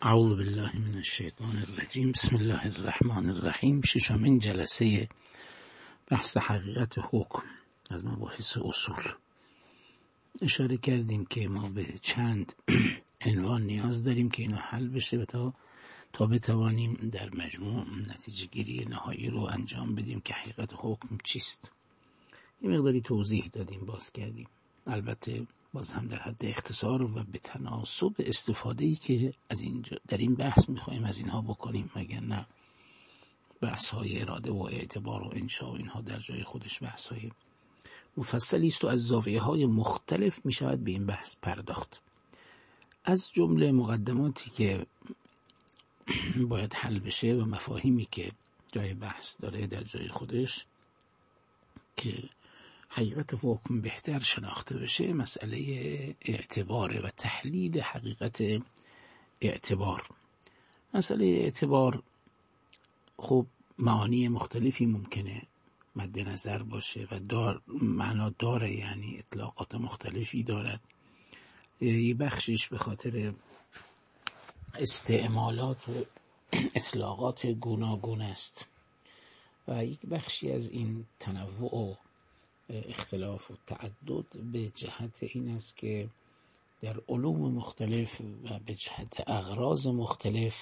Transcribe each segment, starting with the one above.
اعوذ بالله من الشیطان الرجیم. بسم الله الرحمن الرحیم. ششمین جلسه بحث حقیقت حکم از مباحث اصول. اشاره کردیم که ما به چند عنوان نیاز داریم که اینا حل بشه تا بتوانیم در مجموع نتیجه گیری نهایی رو انجام بدیم که حقیقت حکم چیست. یه مقداری توضیح دادیم، باز کردیم، البته باز هم در حد اختصار و به تناسب استفاده‌ای که از اینجا در این بحث می‌خوایم از اینها بکنیم، مگر نه بحث‌های اراده و اعتبار و انشاء و اینها در جای خودش بحث‌های مفصلی است و از زاویه‌های مختلف می‌شود به این بحث پرداخت. از جمله مقدماتی که باید حل بشه و مفاهیمی که جای بحث داره در جای خودش که حقیقت حکم بهتر شناخته بشه، مسئله اعتباره و تحلیل حقیقت اعتبار. مسئله اعتبار خب معانی مختلفی ممکنه مد نظر باشه و معنا داره، یعنی اطلاقات مختلفی دارد. یه بخشش به خاطر استعمالات و اطلاقات گوناگون است و یک بخشی از این تنوع و اختلاف و تعدد به جهت این است که در علوم مختلف و به جهت اغراض مختلف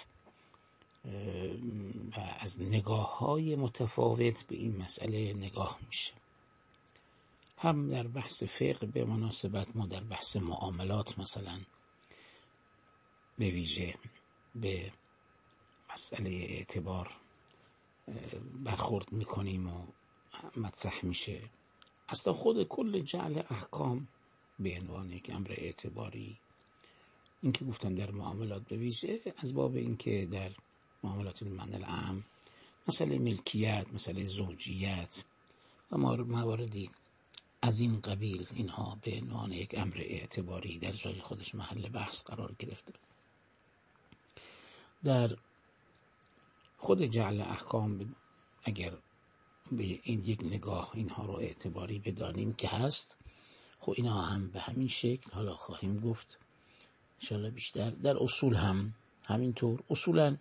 و از نگاه‌های متفاوت به این مسئله نگاه میشه. هم در بحث فقه به مناسبت ما در بحث معاملات مثلا به ویژه به مسئله اعتبار برخورد میکنیم و مطرح میشه. اصلا خود کل جعل احکام به عنوان یک امر اعتباری، این که گفتم در معاملات به ویژه از باب این که در معاملات المعنی العام، مسئله ملکیت، مسئله زوجیت و مواردی از این قبیل، اینها به عنوان یک امر اعتباری در جای خودش محل بحث قرار گرفته. در خود جعل احکام اگر به این یک نگاه اینها رو اعتباری بدانیم که هست، خب اینا هم به همین شکل حالا خواهیم گفت انشاءالله بیشتر. در اصول هم همینطور. اصولا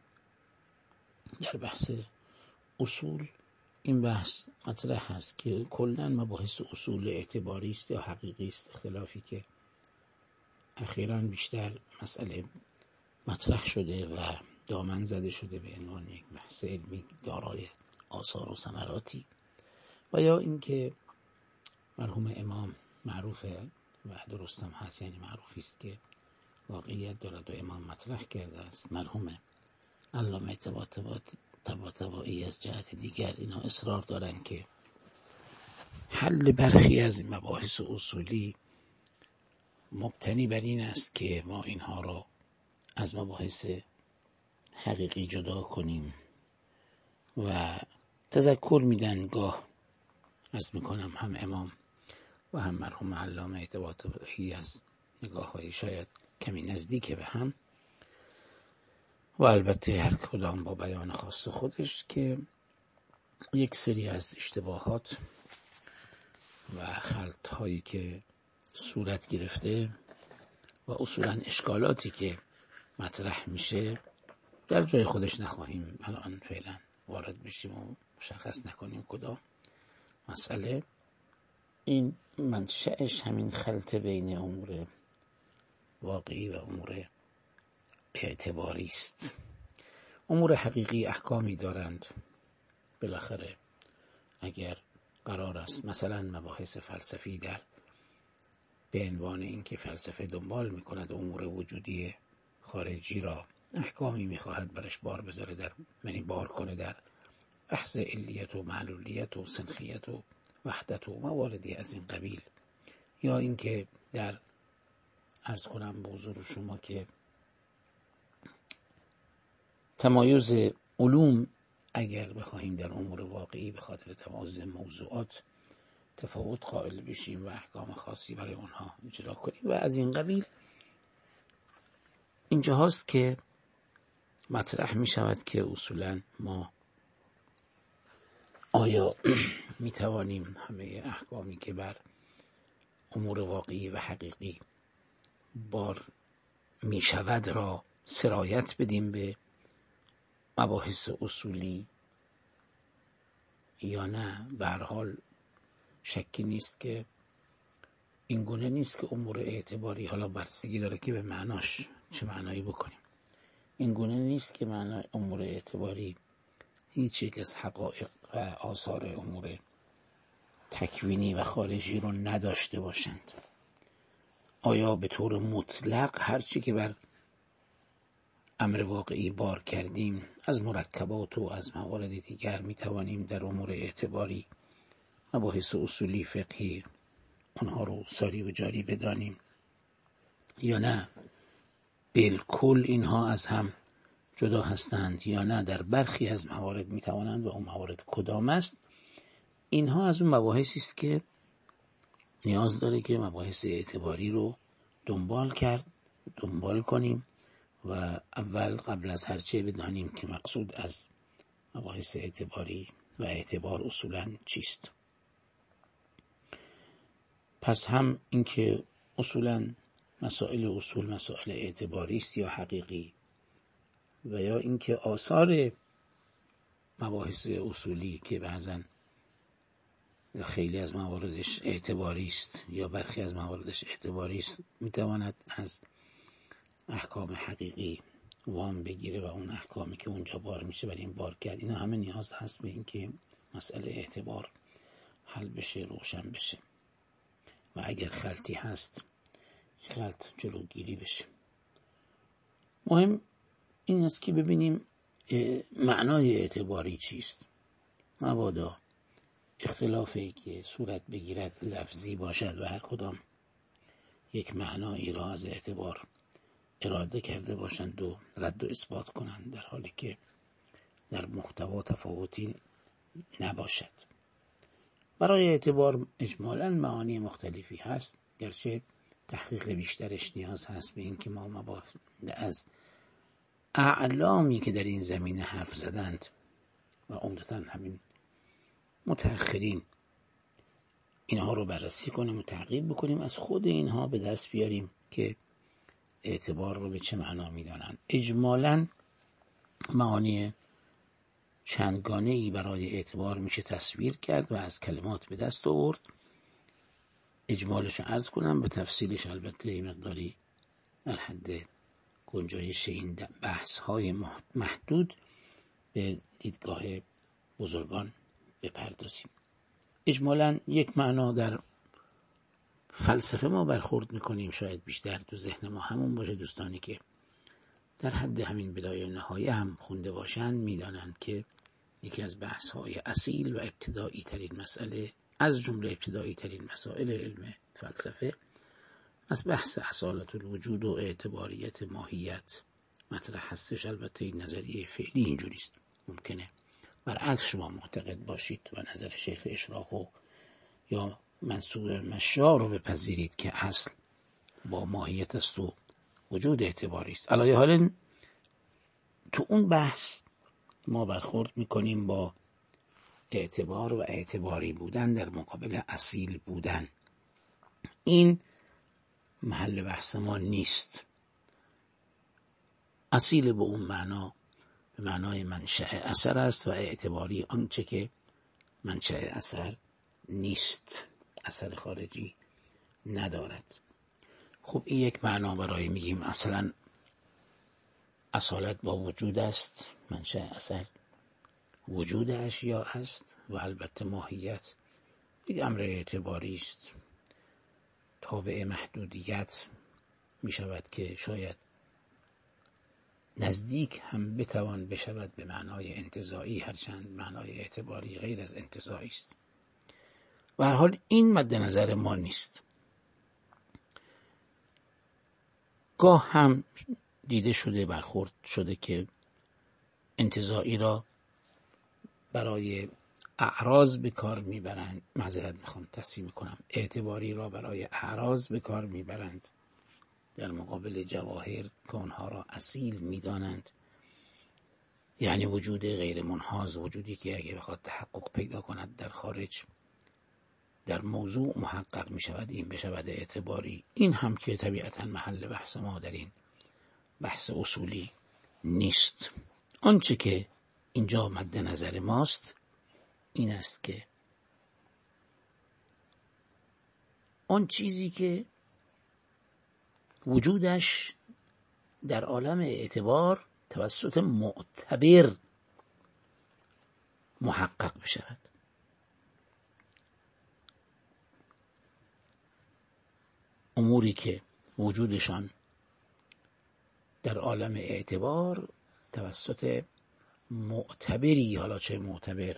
در بحث اصول این بحث مطرح هست که کلن مباحث اصول اعتباری است یا حقیقی است، اختلافی که اخیراً بیشتر مسئله مطرح شده و دامن زده شده به عنوان یک بحث علمی دارای آثار و ثمراتی، و یا اینکه مرحوم امام معروفه و درست هم هست، یعنی معروفی است که واقعیت دارد و امام مطرح کرده است. مرحوم علامه طباطبایی از جهت دیگر اینا اصرار دارن که حل برخی از مباحث اصولی مبتنی بر این است که ما اینها را از مباحث حقیقی جدا کنیم و تذکر میدن، گاه از میکنم هم امام و هم مرحوم علامه طباطبایی از نگاه‌های شاید کمی نزدیک به هم و البته هر کدام با بیان خاص خودش، که یک سری از اشتباهات و خلط‌هایی که صورت گرفته و اصولاً اشکالاتی که مطرح میشه در جای خودش نخواهیم الان فعلا وارد بشیم و مشخص نکنیم کدام مسئله. این منشأش همین خلط بین امور واقعی و امور اعتباری است. امور حقیقی احکامی دارند. بالاخره اگر قرار است مثلا مباحث فلسفی در به عنوان این که فلسفه دنبال میکند امور وجودی خارجی را، احکامی میخواهد برش بار بذاره، یعنی بار کنه در بحث علیت و معلولیت و سنخیت و وحدت و مواردی از این قبیل، یا اینکه در عرض کنم به حضور شما که تمایز علوم اگر بخواهیم در امور واقعی به خاطر تمایز موضوعات تفاوت قائل بشیم و احکام خاصی برای اونها اجرا کنیم و از این قبیل، اینجا هاست که مطرح می شود که اصولا ما آیا می توانیم همه احکامی که بر امور واقعی و حقیقی بار می شود را سرایت بدیم به مباحث اصولی یا نه؟ به هر حال شکی نیست که این گونه نیست که امور اعتباری، حالا بستگی داره که به معناش چه معنایی بکنیم، این گونه نیست که معنای امور اعتباری هیچ یک از حقایق و آثار امور تکوینی و خارجی رو نداشته باشند. آیا به طور مطلق هرچی که بر امر واقعی بار کردیم از مرکبات و از موارد دیگر میتوانیم در امور اعتباری مباحث اصولی فقهی اونها رو ساری و جاری بدانیم یا نه؟ بالکل اینها از هم جدا هستند یا نه در برخی از موارد میتوانند و اون موارد کدام است؟ اینها از اون مباحثی است که نیاز داره که مباحث اعتباری رو دنبال کنیم و اول قبل از هر چه بدانیم که مقصود از مباحث اعتباری و اعتبار اصولاً چیست. پس هم اینکه اصولاً مسائل اعتباری است یا حقیقی، و یا اینکه آثار مباحث اصولی که بعضاً خیلی از مواردش اعتباری است یا برخی از مواردش اعتباری است میتواند از احکام حقیقی وام بگیره و اون احکامی که اونجا بار میشه برای این بار کرد. اینا همه نیاز هست به این که مسئله اعتبار حل بشه، روشن بشه و اگر خلطی هست خلط جلوگیری بشه. مهم این است که ببینیم معنای اعتباری چیست. مبادا اختلافی که صورت بگیرد لفظی باشد و هر کدام یک معنایی را از اعتبار اراده کرده باشند و رد و اثبات کنند، در حالی که در محتوا تفاوتی نباشد. برای اعتبار اجمالاً معانی مختلفی هست، گرچه تحقیق بیشترش نیاز هست به این که ما از اعلامی که در این زمینه حرف زدند و عمدتاً همین متأخرین اینها رو بررسی کنیم و تعقیب بکنیم، از خود اینها به دست بیاریم که اعتبار رو به چه معنا میدانند. اجمالاً معانی چندگانه‌ای برای اعتبار میشه تصویر کرد و از کلمات به دست آورد. اجمالش رو عرض کنم، به تفصیلش البته مقداری در حد گنجایش این بحث‌های محدود به دیدگاه بزرگان بپردازیم. اجمالاً یک معنا در فلسفه ما برخورد میکنیم، شاید بیشتر تو ذهن ما همون باشه. دوستانی که در حد همین بدایه و نهایه هم خونده باشند میدانند که یکی از بحث‌های اصیل و ابتدایی ترین مسئله از جمله ابتدایی ترین مسائل علم فلسفه از بحث اصالت الوجود و اعتباریت ماهیت مطرح هستش. البته این نظریه فعلی اینجوری است، ممکنه برعکس شما معتقد باشید و نظر شیخ اشراق یا منصور مشا رو بپذیرید که اصل با ماهیت است و وجود اعتباری است. علی حال تو اون بحث ما برخورد میکنیم با اعتبار و اعتباری بودن در مقابل اصیل بودن. این محل بحث ما نیست. اصیل به اون معنا به معنای منشأ اثر است و اعتباری آنچه که منشأ اثر نیست، اثر خارجی ندارد. خب این یک معنا برای میگیم مثلا اصالت با وجود است، منشأ اثر وجود اشیاء است و البته ماهیت یک امر اعتباری است. تابع محدودیت می شود که شاید نزدیک هم بتوان بشود به معنای انتزاعی، هرچند معنای اعتباری غیر از انتزاعی است. و هر حال این مد نظر ما نیست. گاه هم دیده شده، برخورد شده که انتزاعی را برای اعراض به کار میبرند، تصحیح میکنم، اعتباری را برای اعراض به کار میبرند در مقابل جواهر که آنها را اصیل میدانند، یعنی وجود غیر منحاز، وجودی که اگه بخواد تحقق پیدا کند در خارج در موضوع محقق میشود، این بشود اعتباری. این هم که طبیعتا محل بحث ما در این بحث اصولی نیست. آنچه که اینجا مد نظر ماست این است که آن چیزی که وجودش در عالم اعتبار توسط معتبر محقق بشود. اموری که وجودشان در عالم اعتبار توسط معتبری، حالا چه معتبر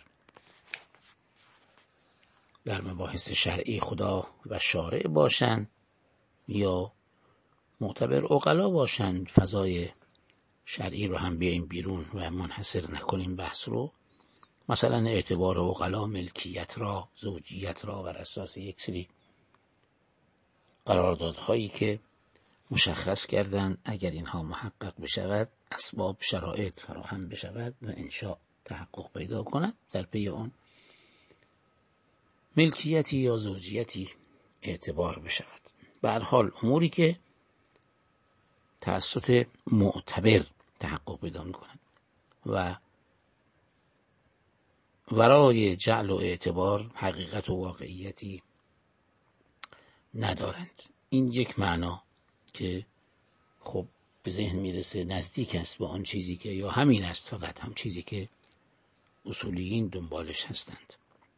در مباحث شرعی خدا و شارع باشند یا معتبر عقلا باشند، فضای شرعی رو هم بیاییم بیرون و منحصر نکنیم بحث رو. مثلا اعتبار عقلا ملکیت را، زوجیت را بر اساس یک سری قراردادهایی که مشخص کردن اگر اینها محقق بشود اسباب شرایط فراهم بشود و انشاء تحقق پیدا کند، در پی آن ملکیتی یا زوجیتی اعتبار بشود. به هر حال اموری که توسط معتبر تحقق پیدا می‌کند و ورای جعل و اعتبار حقیقت و واقعیتی ندارند. این یک معنا که خب به ذهن میرسه نزدیک است به آن چیزی که یا همین است، فقط هم چیزی که اصولیین دنبالش هستند.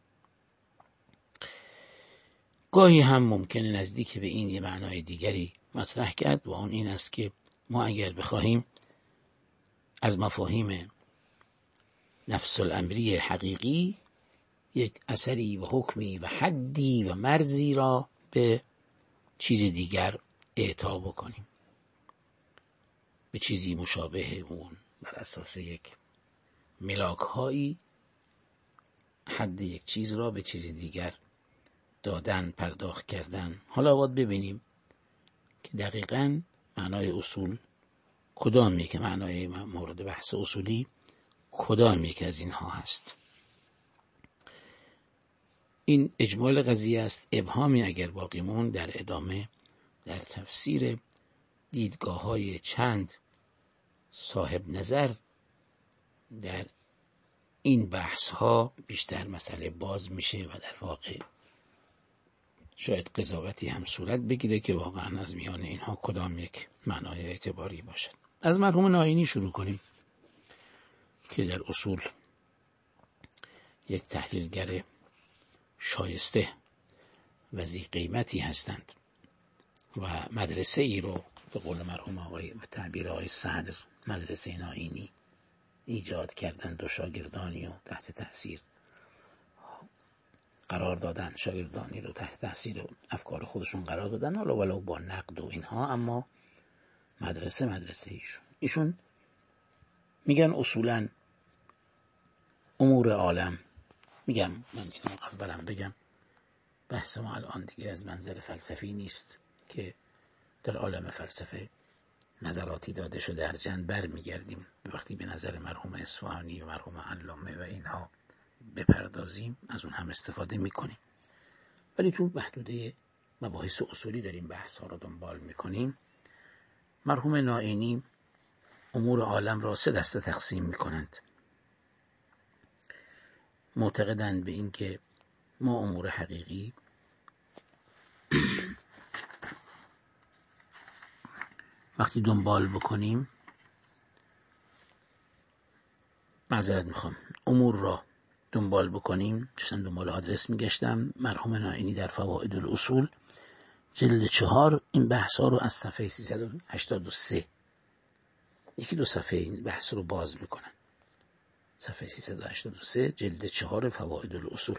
گاهی هم ممکنه نزدیک به این یه معنای دیگری مطرح کرد و آن این است که ما اگر بخواهیم از مفاهیم نفس الامری حقیقی یک اثری و حکمی و حدی و مرزی را به چیز دیگر اعطا بکنیم، به چیزی مشابه اون، بر اساس یک ملاک هایی حد یک چیز را به چیز دیگر دادن، پرداخت کردن. حالا باید ببینیم که دقیقاً معنای اصول کدام یک، معنای مورد بحث اصولی کدام یک از اینها هست. این اجمال قضیه است. ابهامی اگر باقی موند در ادامه در تفسیر دیدگاه های چند صاحب نظر در این بحث ها بیشتر مسئله باز میشه و در واقع شاید قضاوتی هم صورت بگیره که واقعا از میان اینها کدام یک معنای اعتباری باشد. از مرحوم نائینی شروع کنیم که در اصول یک تحلیلگر شایسته و ذی قیمتی هستند و مدرسه ای رو به قول مرحوم آقای و تعبیر آقای صدر مدرسه نائینی ایجاد کردند و شاگردانی و تحت تاثیر قرار دادن، شاگردانی رو تحت تاثیر افکار خودشون قرار دادن، حالا ولو با نقد و اینها، اما مدرسه ایشون میگن اصولا امور عالم، میگم من اینو اولم بگم بحث ما الان دیگه از منظر فلسفی نیست که در عالم فلسفه نظراتی داده شده، ارجن بر میگردیم وقتی به نظر مرحوم اصفهانی و مرحوم علامه و اینها بپردازیم از اون هم استفاده میکنیم، ولی تو محدوده مباحث اصولی داریم بحث ها رو دنبال میکنیم. مرحوم نائینی امور عالم را 3 دسته تقسیم میکنند. معتقدند به این که ما امور حقیقی وقتی دنبال بکنیم، معذرت میخوام، امور را دنبال بکنیم، چون دنبال آدرس میگشتم، مرحوم نائینی در فوائد الاصول جلد 4 این بحث ها رو از صفحه 383 یکی 2 صفحه این بحث رو باز میکنن. صفحه 383 جلد 4 فوائد الاصول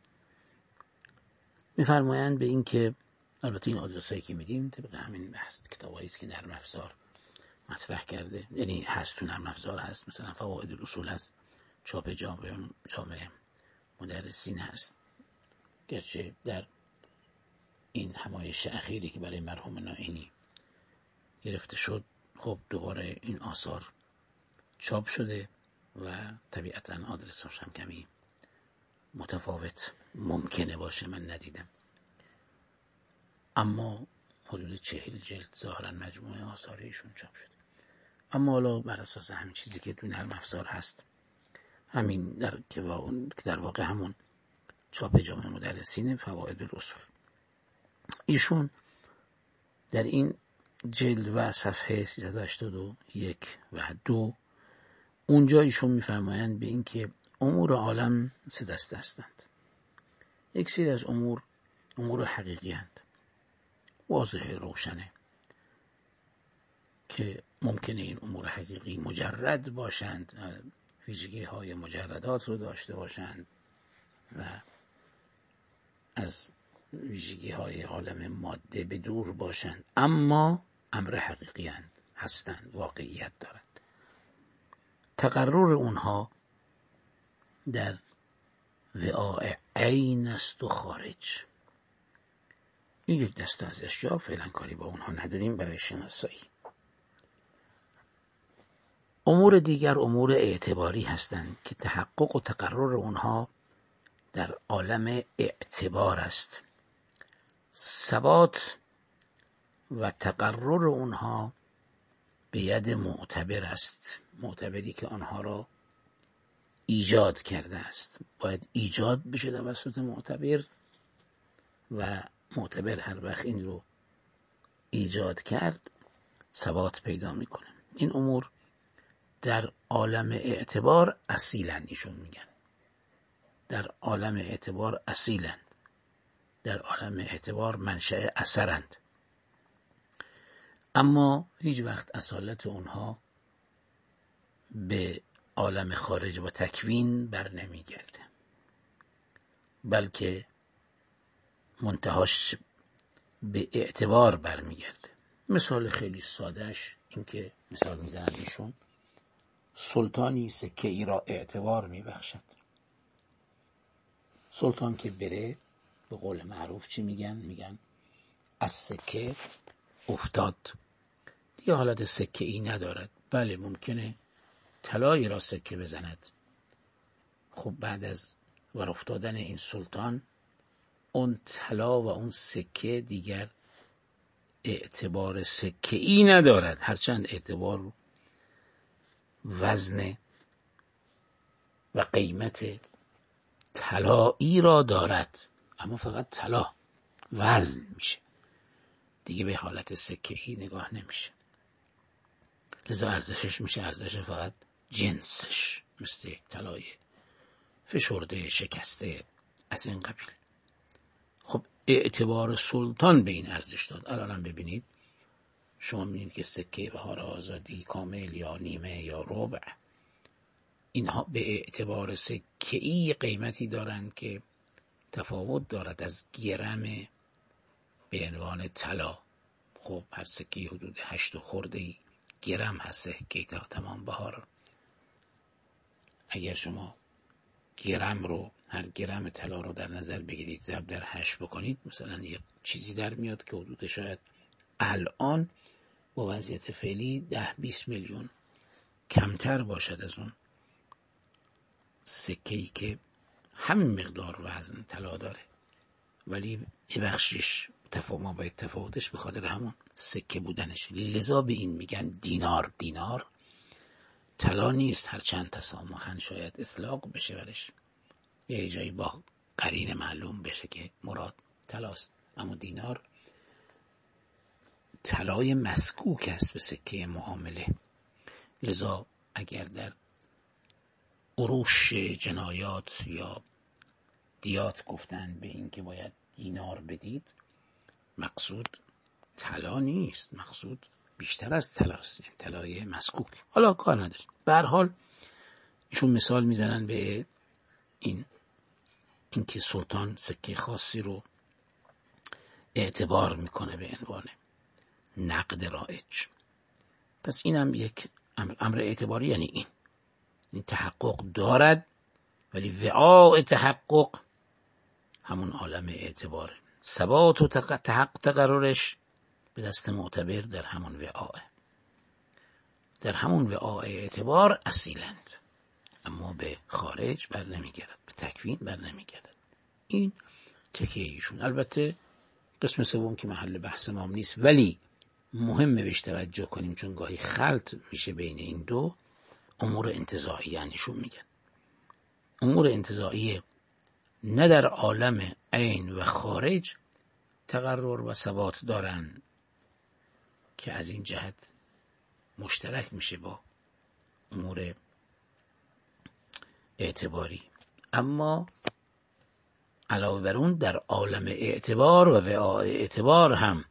میفرمایند به این که البته این آدرس هایی که میدیم طبق همین بحث کتابایی است که نرم افزار مطرح کرده، یعنی هست تو نرم افزار هست، مثلا فوائد الاصول هست، چاپ جامعه مدرسین هست، گرچه در این همایش اخیری که برای مرحوم نائینی گرفته شد خب دوباره این آثار چاپ شده و طبیعتا آدرسش هم کمی متفاوت ممکنه باشه، من ندیدم، اما حدود 40 جلد ظاهرا مجموعه آثار ایشون چاپ شده. اما حالا بر اساس همین چیزی که تو نرم افزار هست، همین که در واقع همون چاپ جامعه مدرسین فواید الاصول، ایشون در این جلد و صفحه 381 و 2 اونجا ایشون میفرمایند به این که امور عالم 3 دسته هستند. یک سری از امور حقیقی هستند، واضحه، روشنه، که ممکنه این امور حقیقی مجرد باشند، ویژگی های مجردات رو داشته باشند و از ویژگی های عالم ماده به دور باشند، اما امر حقیقی هستند، واقعیت دارند. تقرر اونها در وعاء عین است و خارج. این یک دسته از اشیاء، فعلا کاری با اونها نداریم برای شناسایی. امور دیگر امور اعتباری هستند که تحقق و تقرر اونها در عالم اعتبار است. ثبات و تقرر اونها به ید معتبر است، معتبری که آنها را ایجاد کرده است. باید ایجاد بشه توسط معتبر و معتبر هر وقت این رو ایجاد کرد ثبات پیدا میکنه. این امور در عالم اعتبار اصیلن، ایشون میگن در عالم اعتبار اصیلن، در عالم اعتبار منشأ اثرند، اما هیچ وقت اصالت اونها به عالم خارج و تکوین بر نمیگرده، بلکه منتهاش به اعتبار برمیگرده. مثال خیلی سادهش این که مثال میزنند ایشون، سلطانی سکه ای را اعتبار میبخشد. سلطان که بره به قول معروف چی میگن از سکه افتاد، دیگه حالت سکه ای ندارد. بله ممکنه طلایی را سکه بزند، خب بعد از ور افتادن این سلطان اون طلا و اون سکه دیگر اعتبار سکه ای ندارد، هرچند اعتبار وزن و قیمت طلایی را دارد، اما فقط طلا وزن میشه، دیگه به حالت سکه ای نگاه نمیشه. لذا ارزشش میشه ارزش فقط جنسش، مثل یک طلای فشرده شکسته از این قبیل. خب اعتبار سلطان به این ارزش داد. الان ببینید، شما میبینید که سکه بهار آزادی کامل یا نیمه یا ربع، اینها به اعتبار سکه‌ای قیمتی دارند که تفاوت دارد از گرم به عنوان طلا. خب هر سکه حدود 8 خرده‌ای گرم هست سکه تا تمام بهار. اگر شما گرم رو، هر گرم طلا رو در نظر بگیرید ضرب در 8 بکنید، مثلا یک چیزی در میاد که حدود شاید الان با وضعیت فعلی 10-20 میلیون کمتر باشد از اون سکه‌ای که همین مقدار وزن طلا داره، ولی یه بخشش ما باید تفاوتش به خاطر همون سکه بودنش. لذا به این میگن دینار. دینار طلا نیست، هرچند تسامحاً شاید اطلاق بشه برش، یه جایی با قرینه معلوم بشه که مراد طلاست، اما دینار طلای مسکوک است به سکه معامله. لذا اگر در عروش جنایات یا دیات گفتن به این که باید دینار بدید، مقصود طلا نیست، مقصود بیشتر از طلاست، این طلای مسکوک. حالا کار نداریم. به هر حال ایشون مثال میزنن به این که سلطان سکه خاصی رو اعتبار میکنه به عنوان نقد رایج. پس اینم یک امر اعتباری، یعنی این تحقق دارد، ولی وعاء تحقق همون عالم اعتباره. ثبات و تقررش به دست معتبر در همون وعاء، در همون وعاء اعتبار اصیلند، اما به خارج بر نمیگردد، به تکوین بر نمیگردد. این تکیه ایشون. البته قسم سوم که محل بحث ما نیست، ولی مهمه بهش توجه کنیم، چون گاهی خلط میشه بین این دو. امور انتزاعی نشون میگن. امور انتزاعی نه در عالم عین و خارج تقرر و ثبات دارن که از این جهت مشترک میشه با امور اعتباری، اما علاوه بر اون در عالم اعتبار و وعاء اعتبار هم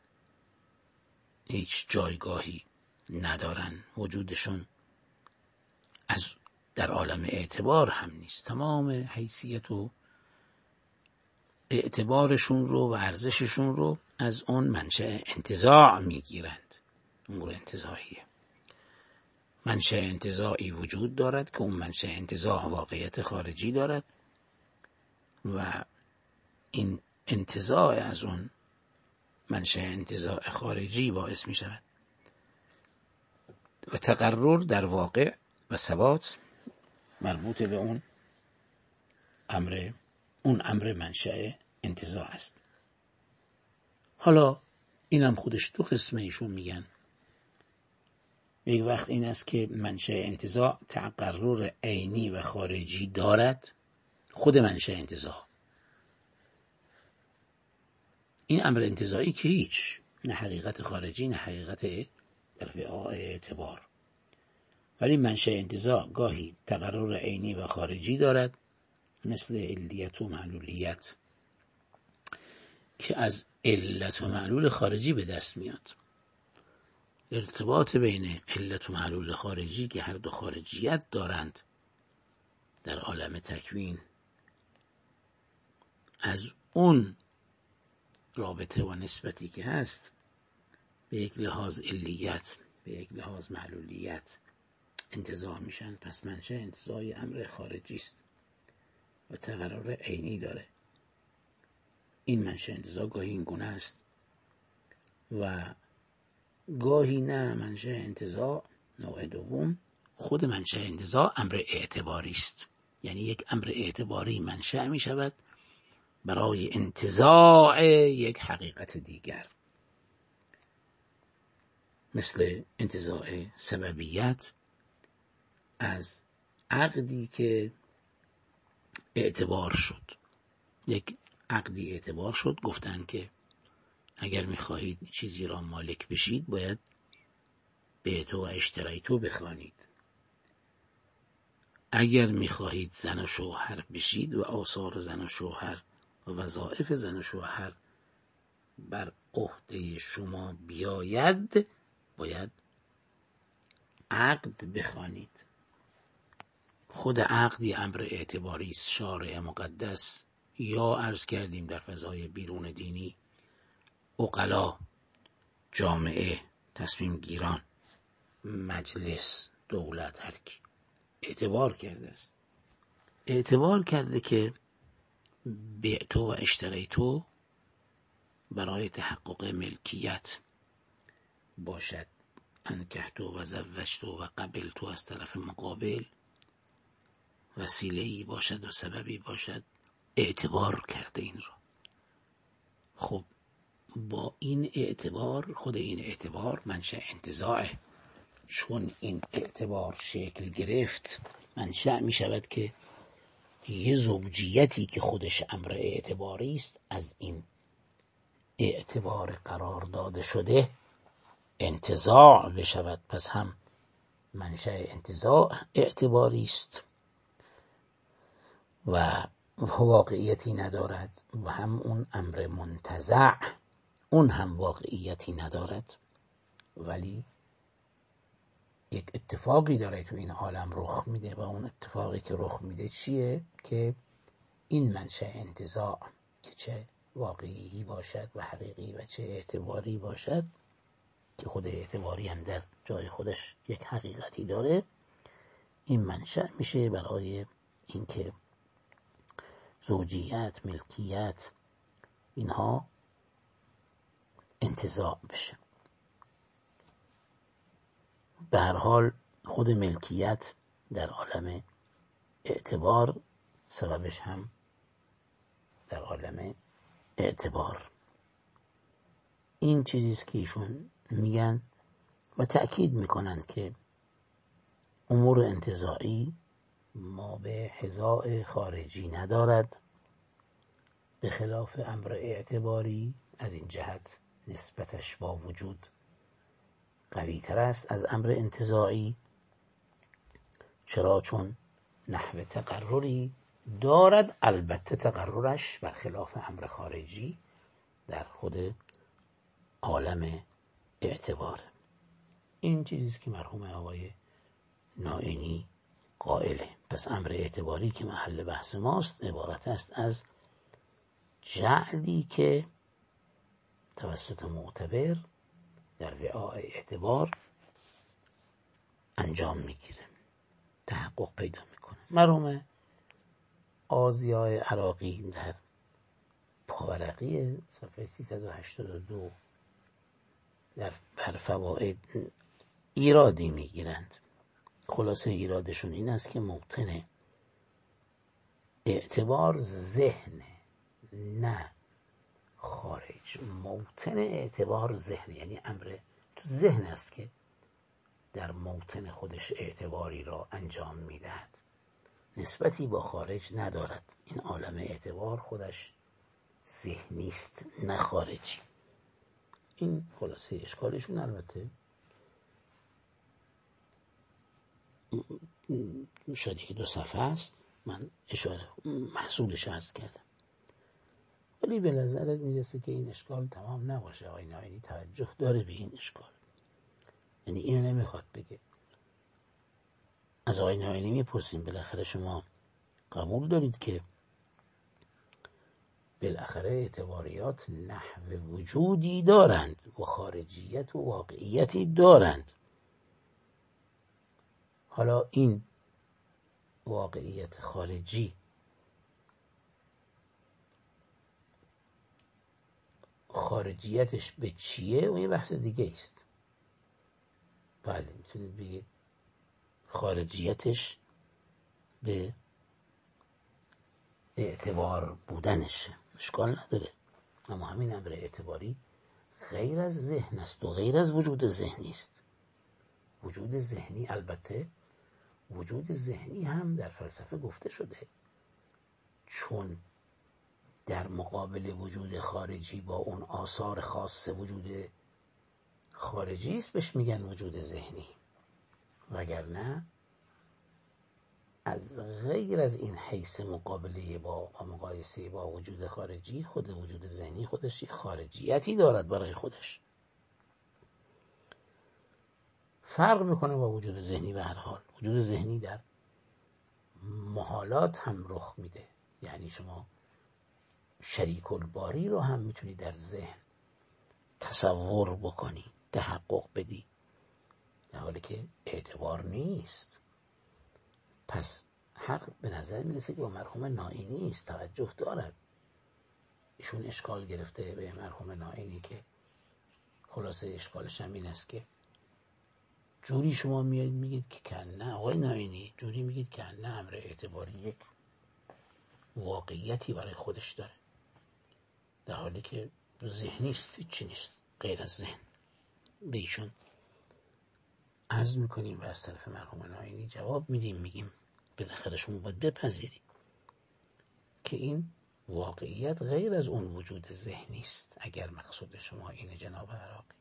هیچ جایگاهی ندارن. وجودشون از در عالم اعتبار هم نیست. تمام حیثیت و اعتبارشون رو و ارزششون رو از اون منشأ انتزاع میگیرند. امور انتزاعیه. منشأ انتزاعی وجود دارد که اون منشأ انتزاع واقعیت خارجی دارد و این انتزاع از اون منشأ انتزاع خارجی باعث می شود و تقرر در واقع و ثبات مربوط به اون امر منشأ انتزاع است. حالا اینم خودش دو قسمه ایشون میگن. یک وقت این است که منشأ انتزاع تقرر عینی و خارجی دارد، خود منشأ انتزاع، این امر انتزاعی که هیچ، نه حقیقت خارجی نه حقیقت در وعاء اعتبار. ولی منشأ انتزاع گاهی تقرر عینی و خارجی دارد، مثل علیت و معلولیت که از علت و معلول خارجی به دست میاد. ارتباط بین علت و معلول خارجی که هر دو خارجیت دارند در عالم تکوین، از اون رابطه و نسبتی که هست به یک لحاظ علیت، به یک لحاظ معلولیت انتزاع میشن. پس منشأ انتزاع امر خارجی است و تقرر عینی داره. این منشأ انتزاع گاهی این گونه است و گاهی نه. منشأ انتزاع نوع دوم، خود منشأ انتزاع امر اعتباری است. یعنی یک امر اعتباری منشأ می شود برای انتزاع یک حقیقت دیگر، مثل انتزاع سببیت از عقدی که اعتبار شد. یک عقدی اعتبار شد، گفتن که اگر میخواهید چیزی را مالک بشید باید بیتو و اشتریتو بخوانید. اگر میخواهید زن و شوهر بشید و آثار زن و شوهر و وظایف زن و شوهر بر عهده شما بیاید باید عقد بخوانید. خود عقدی امر اعتباری است. شارع مقدس یا عرض کردیم در فضای بیرون دینی عقلا، جامعه، تصمیم گیران، مجلس، دولت، هر کی اعتبار کرده است. اعتبار کرده که بیعتو و اشتریتو برای تحقق ملکیت باشد، انکحتو و زوجتو و قبلتو از طرف مقابل وسیله‌ای باشد و سببی باشد. اعتبار کرده این رو. خب با این اعتبار، خود این اعتبار منشأ انتزاعه. چون این اعتبار شکل گرفت، منشأ می شود که یه زوجیتی که خودش امر اعتباری است از این اعتبار قرار داده شده انتزاع بشود. پس هم منشأ انتزاع اعتباری است و واقعیتی ندارد و هم اون امر منتزع اون هم واقعیتی ندارد، ولی یک اتفاقی داره تو این عالم رخ میده و اون اتفاقی که رخ میده چیه؟ که این منشأ انتزاع که چه واقعی باشد و حقیقی و چه اعتباری باشد، که خود اعتباری هم در جای خودش یک حقیقتی داره، این منشأ میشه برای اینکه زوجیت، ملکیت، اینها انتزاع بشه. به هر حال خود ملکیت در عالم اعتبار سببش هم در عالم اعتبار. این چیزیست که ایشون میگن و تأکید میکنن که امور انتزاعی ما به حذاء خارجی ندارد، به خلاف امر اعتباری از این جهت نسبتش با وجود قوی تر است از امر انتزاعی. چرا؟ چون نحو تقرری دارد، البته تقررش برخلاف امر خارجی در خود عالم اعتبار. این چیزیست که مرحوم آقای نائینی قائله. پس امر اعتباری که محل بحث ماست عبارت است از جعلی که توسط معتبر در وعاء اعتبار انجام میگیره، تحقق پیدا میکنه. مرحوم آزیای عراقی در پاورقی صفحه 382 در بر فواید ایرادی میگیرند. خلاصه ایرادشون این است که موطن اعتبار ذهن نه خارج. موطن اعتبار ذهن، یعنی امر تو ذهن است که در موطن خودش اعتباری را انجام میدهد، نسبتی با خارج ندارد. این عالم اعتبار خودش ذهنی است نه خارجی. این خلاصه اشکالشون. البته شاید که 2 صفحه است، من اشاره محصولش عرض کردم، ولی به نظرت میرسه که این اشکال تمام نباشه. آقای نائینی توجه داره به این اشکال، یعنی اینو نمیخواد بگه. از آقای نائینی میپرسیم بالاخره شما قبول دارید که بالاخره اعتباریات نحو وجودی دارند و خارجیت و واقعیتی دارند. حالا این واقعیت خارجی خارجیتش به چیه و یه بحث دیگه است. بله میتونید بگید خارجیتش به اعتبار بودنشه، اشکال نداره. اما همین امر اعتباری غیر از ذهن است و غیر از وجود ذهنی است. وجود ذهنی، البته وجود ذهنی هم در فلسفه گفته شده، چون در مقابل وجود خارجی با اون آثار خاص وجود خارجی است بهش میگن وجود ذهنی، وگرنه از غیر از این حیث مقابله با و مقایسه با وجود خارجی، خود وجود ذهنی خودش یه خارجیتی دارد برای خودش، فرق میکنه با وجود ذهنی. به هر حال وجود ذهنی در محالات هم رخ میده، یعنی شما شریک الباری رو هم میتونی در ذهن تصور بکنی، تحقق بدی، در حالی که اعتبار نیست. پس حق به نظر میرسه که با مرحوم نائینی است، توجه دارد. ایشون اشکال گرفته به مرحوم نائینی که خلاصه اشکالش هم این است که جوری شما میاد میگید که نه آقای نائینی، جوری میگید که نه امر اعتباری یک واقعیتی برای خودش داره، در حالی که ذهنی است، هیچی نیست غیر از ذهن. به ایشون عرض میکنیم و از طرف مرحوم نائینی جواب میدیم، میگیم بالاخره شما باید بپذیرید که این واقعیت غیر از اون وجود ذهنی است. اگر مقصود شما اینه جناب عراقی،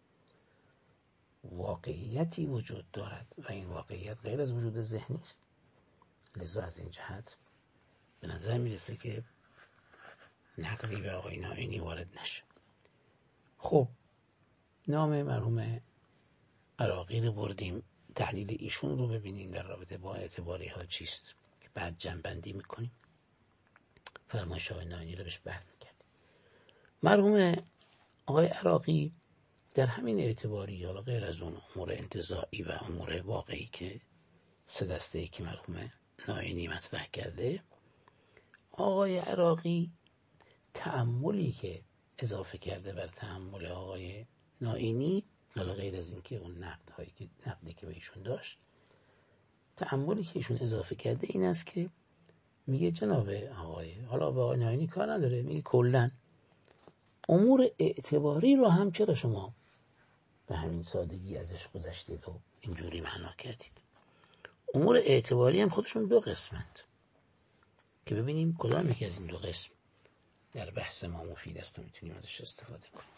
واقعیتی وجود دارد و این واقعیت غیر از وجود ذهنی است. لذا از این جهت به نظر میرسه که نقدی به آقای نائینی وارد نشه. خب نام مرحوم عراقی رو بردیم، تحلیل ایشون رو ببینیم در رابطه با اعتباری ها چیست که بعد جمع‌بندی میکنیم. فرمایش آقای نائینی رو بهش برمیگردیم. مرحوم آقای عراقی در همین اعتباری، حالا غیر از اون امور انتزاعی و امور واقعی که 3 دسته‌ای که مرحوم نائینی مطرح کرده، آقای عراقی تأملی که اضافه کرده بر تأمل آقای نائینی، حالا غیر از این که اون نقدی که به ایشون داشت، تأملی که ایشون اضافه کرده این است که میگه جناب آقای، حالا به آقای نائینی کار نداره، میگه کلن امور اعتباری رو هم چرا شما به همین سادگی ازش گذشتید و اینجوری معنا کردید. امور اعتباری هم خودشون دو قسمند که ببینیم کدام یکی از این دو قسم در بحث ما مفید است و میتونیم ازش استفاده کنیم.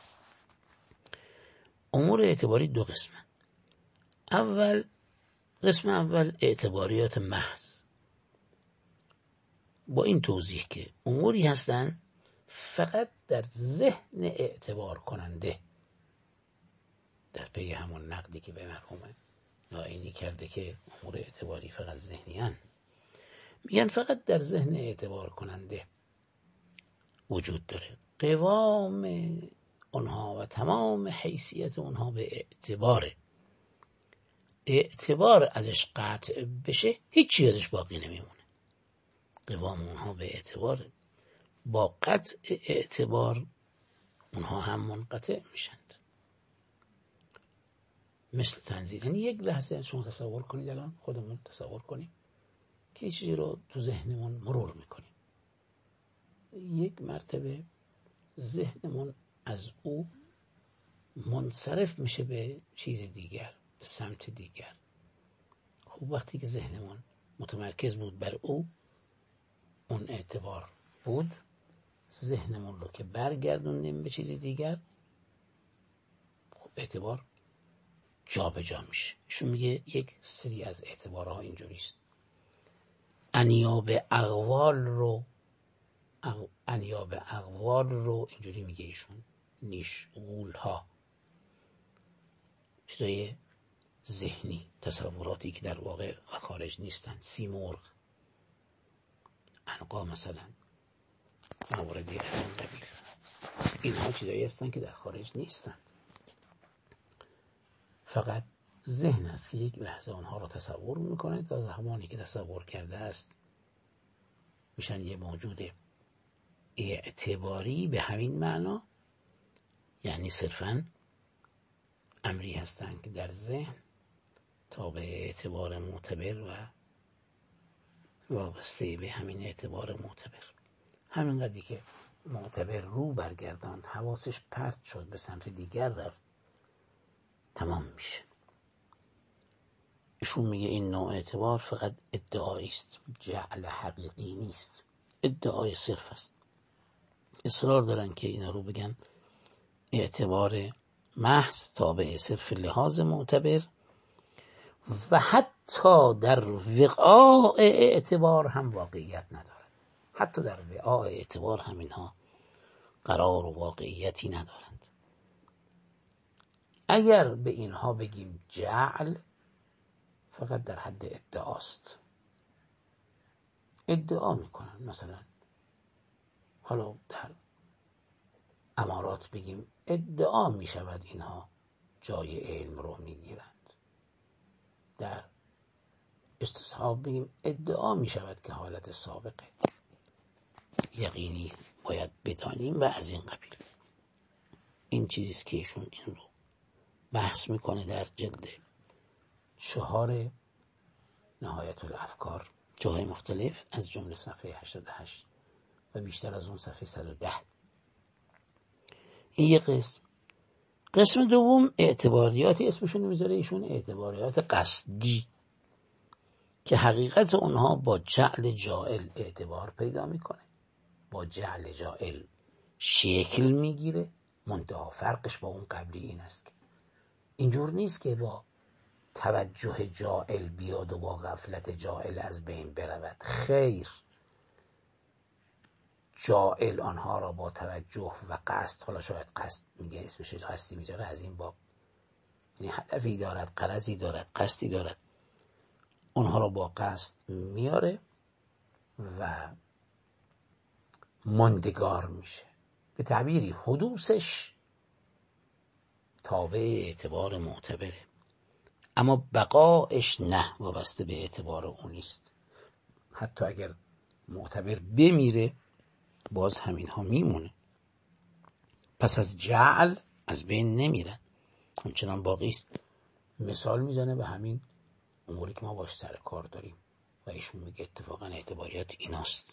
امور اعتباری دو قسمند. قسم اول اعتباریات محض، با این توضیح که اموری هستند فقط در ذهن اعتبار کننده، در پی همون نقدی که به مرحوم نائینی کرده که امور اعتباری فقط ذهنی هستند، میگن فقط در ذهن اعتبار کننده وجود داره. قوام اونها و تمام حیثیت اونها به اعتباره. اعتبار ازش قطع بشه هیچی ازش باقی نمیمونه. قوام اونها به اعتباره، با قطع اعتبار اونها هم منقطع میشند. مثل تنزیل. یعنی یک لحظه شما تصور کنید، الان خودمون تصور کنیم که یه چیزی رو تو ذهنمون مرور میکنیم، یک مرتبه ذهنمون از او منصرف میشه به چیز دیگر، به سمت دیگر. خب وقتی که ذهنمون متمرکز بود بر او، اون اعتبار بود، ذهنمون رو که برگردونیم به چیز دیگر، خب اعتبار جا به جا میشه. ایشون میگه یک سری از اعتبارها اینجوریست. انیاب اقوال رو اینجوری میگه ایشون، نیش غولها، چیزای ذهنی، تصوراتی که در واقع و خارج نیستن. سیمرغ، عنقا مثلا، مواردی از این قبیل، اینها چیزایی هستن که در خارج نیستن، فقط ذهن است که یک لحظه آنها را تصور میکنه تا زمانی که تصور کرده است میشن یه موجود اعتباری به همین معنا، یعنی صرفاً امری هستند که در ذهن تابع اعتبار معتبر و وابسته به همین اعتبار معتبر. همین قدری که معتبر رو برگرداند، حواسش پرت شد به سمت دیگر رفت، تمام میشه. ایشون میگه این نوع اعتبار فقط ادعایی است، جعل حقیقی نیست، ادعای صرف است. اصرار دارن که اینا رو بگن اعتبار محض تابع صرف لحاظ معتبر، و حتی در وقاع اعتبار هم واقعیت ندارد. حتی در وقاع اعتبار هم اینها قرار و واقعیتی ندارند. اگر به اینها بگیم جعل، فقط در حد ادعاست. ادعا میکنن. مثلا حالا در امارات بگیم ادعا میشود اینها جای علم رو میگیرند. در استصحاب بگیم ادعا میشود که حالت سابقه یقینی باید بدانیم و از این قبیل. این چیزیست که ایشون این رو بحث میکنه در جلد 4 نهایت الافکار، جاهای مختلف، از جمله صفحه 88 و بیشتر از اون صفحه 110. این یک قسم. قسم دوم اعتباریاتی اسمشون میذاره ایشون، اعتباریات قصدی، که حقیقت اونها با جعل جائل اعتبار پیدا میکنه، با جعل جائل شکل میگیره. منتها فرقش با اون قبلی این است که اینجور نیست که با توجه جائل بیاد و با غفلت جائل از بین برود. خیر، جائل آنها را با توجه و قصد، حالا شاید قصد میگه اسمش قصدی میذاره از این باب، یعنی هدفی دارد، غرضی دارد، قصدی دارد، اونها را با قصد میاره و ماندگار میشه. به تعبیری حدوثش تابع اعتبار معتبره، اما بقایش نه، وابسته به اعتبار اون نیست. حتی اگر معتبر بمیره باز همین ها میمونه. پس از جعل از بین نمیرن، همچنان باقی است. مثال میزنه به همین اموری که ما باش سر کار داریم و ایشون میگه اتفاقا اعتباریات ایناست.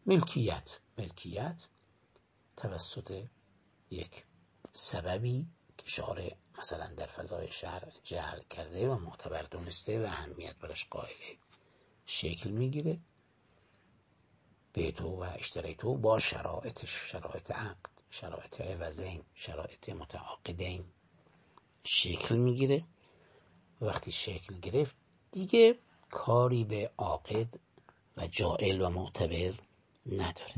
ملکیت توسط یک سببی که شارع مثلا در فضای شرع جعل کرده و معتبر دونسته و اهمیت براش قائله شکل میگیره بیتو و اشتریتو با شرایطش، شرایط عقد، شرایط عوضین، شرایط متعاقدین شکل میگیره. وقتی شکل گرفت دیگه کاری به عاقد و جائل و معتبر نداره،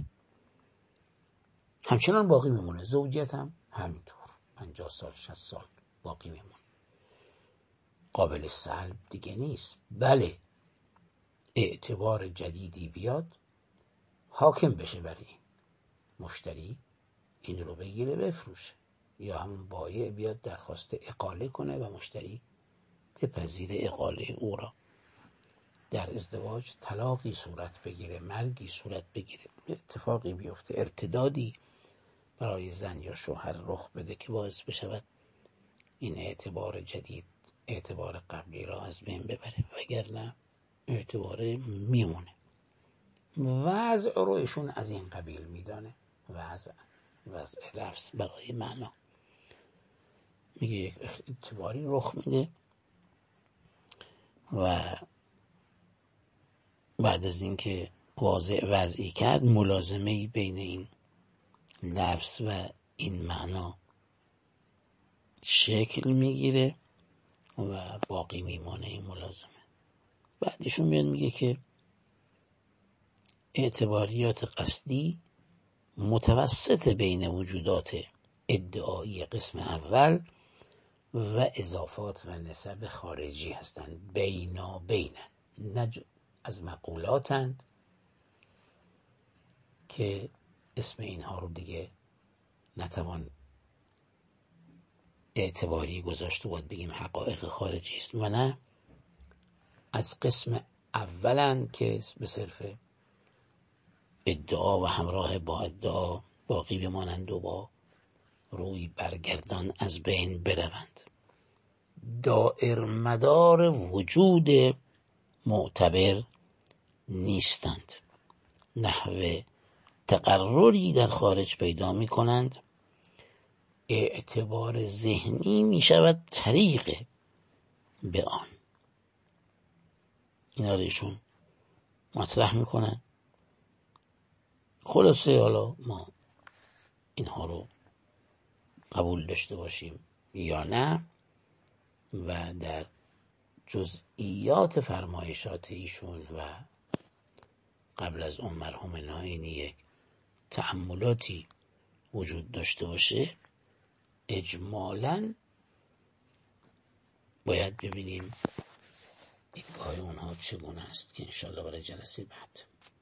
همچنان باقی میمونه. زوجیت هم همینطور 50 سال 60 سال باقی میمونه، قابل سلب دیگه نیست. بله اعتبار جدیدی بیاد حاکم بشه برای این مشتری، این رو بگیره بفروشه، یا همون بایع بیاد درخواست اقاله کنه و مشتری بپذیر اقاله او را. در ازدواج طلاقی صورت بگیره، مرگی صورت بگیره، اتفاقی بیفته، ارتدادی برای زن یا شوهر رخ بده که باعث بشود این اعتبار جدید اعتبار قبلی را از بین ببره، وگرنه اعتبار میمونه. وضع رو ایشون از این قبیل میدانه، وضع لفظ برای معنا. میگه یک اعتباری رخ میده و بعد از اینکه وضعی کرد ملازمه‌ای بین این لفظ و این معنا شکل میگیره و باقی میمانه این ملازمه. بعدشون میاد میگه که اعتباریات قصدی متوسط بین وجودات ادعایی قسم اول و اضافات و نسب خارجی هستند. بینابین از مقولاتند که اسم اینها رو دیگه نتوان اعتباری گذاشت و باید بگیم حقایق خارجی است، و نه از قسم اولن که به صرف ادعا و همراه با ادعا باقی بمانند و با روی برگردان از بین بروند. دائر مدار وجود معتبر نیستند، نحو تقرری در خارج پیدا می کنند. اعتبار ذهنی می شود طریق به آن. اینا رو ایشون مطرح می کنند. خلاصه حالا ما اینها رو قبول داشته باشیم یا نه، و در جزئیات فرمایشات ایشون و قبل از اون مرحوم نائینی یک تأملاتی وجود داشته باشه، اجمالاً باید ببینیم دیدگاه اونها چگونه است که انشالله برای جلسه بعد